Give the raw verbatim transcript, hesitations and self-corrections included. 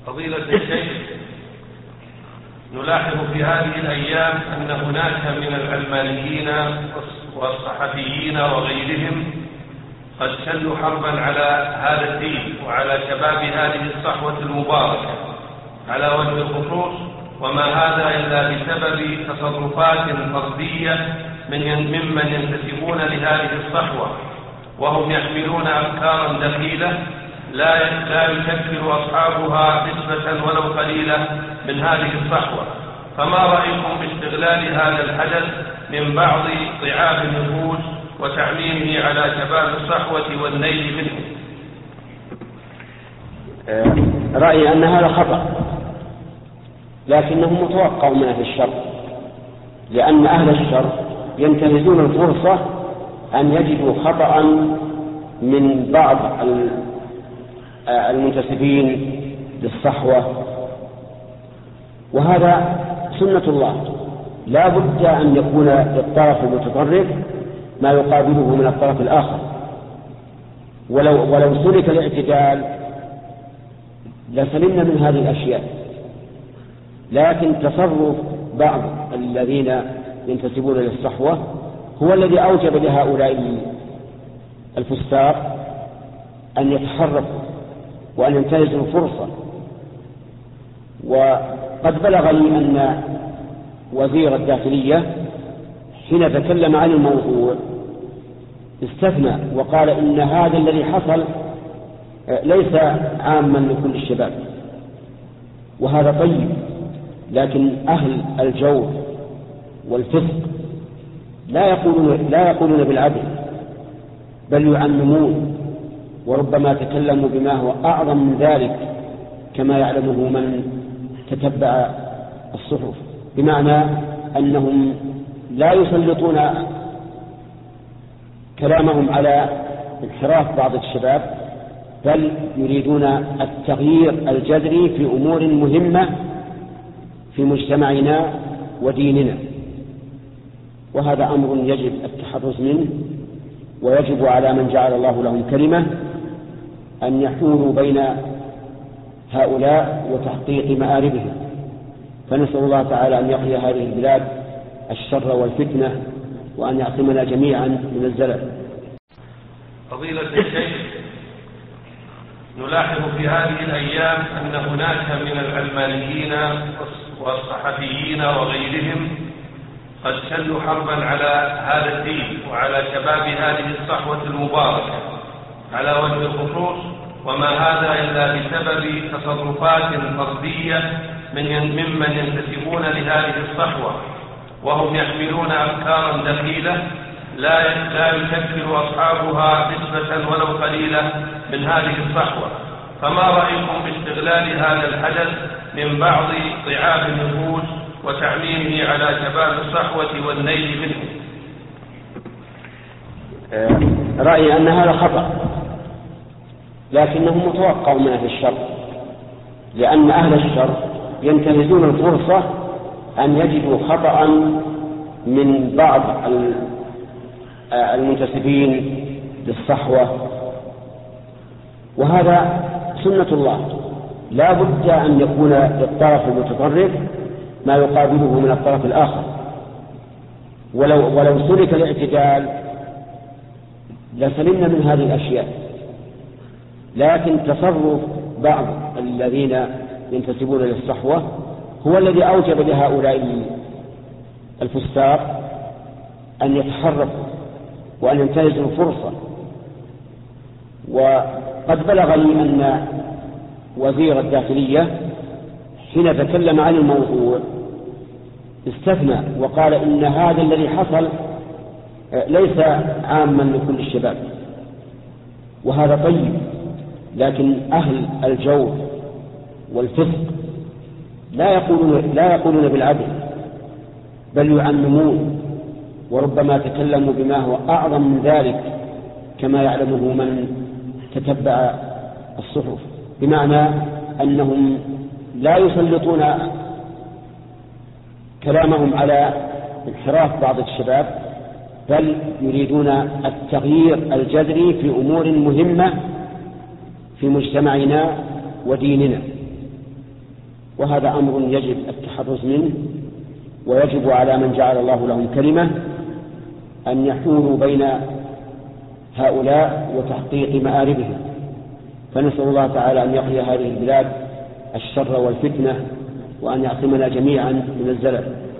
فضيلة الشيخ، نلاحظ في هذه الأيام أن هناك من العلمانيين والصحفيين وغيرهم قد شنوا حربا على هذا الدين وعلى شباب هذه الصحوة المباركة على وجه الخصوص، وما هذا إلا بسبب تصرفات فردية ممن ينتسبون لهذه الصحوة، وهم يحملون أفكارا دخيلة لا لا يشكل أصحابها نسبة ولو قليلة من هذه الصحوة. فما رأيكم باستغلال هذا الحدث من بعض ضعاف النفوس وتعميمه على شباب الصحوة والنيل منه؟ رأيي أن هذا خطأ، لكنه متوقع من أهل الشر، لأن أهل الشر ينتهزون الفرصة أن يجدوا خطأ من بعض المنتسبين للصحوة، وهذا سنة الله. لا بد أن يكون للطرف المتطرف ما يقابله من الطرف الآخر، ولو, ولو سلك الاعتدال لسلمنا من هذه الأشياء. لكن تصرف بعض الذين ينتسبون للصحوة هو الذي أوجب لهؤلاء الفساق أن يتحركوا وأن ينتهزوا الفرصة. وقد بلغ لي أن وزير الداخلية حين تكلم عن الموضوع استثنى وقال إن هذا الذي حصل ليس عاما لكل الشباب، وهذا طيب. لكن أهل الجور والفسق لا يقولون, لا يقولون بالعدل، بل يعممون، وربما تكلموا بما هو أعظم من ذلك كما يعلمه من تتبع الصحف، بمعنى أنهم لا يسلطون كلامهم على انحراف بعض الشباب، بل يريدون التغيير الجذري في أمور مهمة في مجتمعنا وديننا، وهذا أمر يجب التحرز منه، ويجب على من جعل الله لهم كلمة أن يحولوا بين هؤلاء وتحقيق مآربهم. فنسأل الله تعالى أن يقضي هذه البلاد الشر والفتنة، وأن يعصمنا جميعا من الزلل. فضيلة الشيخ، نلاحظ في هذه الأيام أن هناك من العلمانيين والصحفيين وغيرهم قد شنوا حربا على هذا الدين وعلى شباب هذه الصحوة المباركة على وجه الخصوص، وما هذا إلا بسبب تصرفات فردية ممن ينتسبون لهذه الصحوة، وهم يحملون أفكارا دخيلة لا لا يشكل أصحابها نسبة ولو قليلة من هذه الصحوة. فما رأيكم باستغلال هذا الحدث من بعض ضعاف النفوس وتعميمه على شباب الصحوة والنيل منه؟ رأيي أن هذا خطأ، لكنه متوقع من أهل الشر، لأن أهل الشر ينتهزون الفرصة أن يجدوا خطأ من بعض المنتسبين للصحوة، وهذا سنة الله. لا بد أن يكون للطرف المتطرف ما يقابله من الطرف الآخر، ولو, ولو سلك الاعتدال لسلمنا من هذه الأشياء. لكن تصرف بعض الذين ينتسبون للصحوة هو الذي أوجب لهؤلاء الفساق أن يتحركوا وأن ينتهزوا الفرصة. وقد بلغ لي أن وزير الداخلية حين تكلم عن الموضوع استثنى وقال إن هذا الذي حصل ليس عاما لكل الشباب، وهذا طيب. لكن أهل الجور والفسق لا يقولون, لا يقولون بالعدل، بل يعممون، وربما تكلموا بما هو أعظم من ذلك كما يعلمه من تتبع الصحف، بمعنى أنهم لا يسلطون كلامهم على انحراف بعض الشباب، بل يريدون التغيير الجذري في أمور مهمة في مجتمعنا وديننا. وهذا أمر يجب التحرز منه، ويجب على من جعل الله لهم كلمة أن يحولوا بين هؤلاء وتحقيق مآربهم. فنسأل الله تعالى أن يقي هذه البلاد الشر والفتنة، وأن يعصمنا جميعا من الزلل.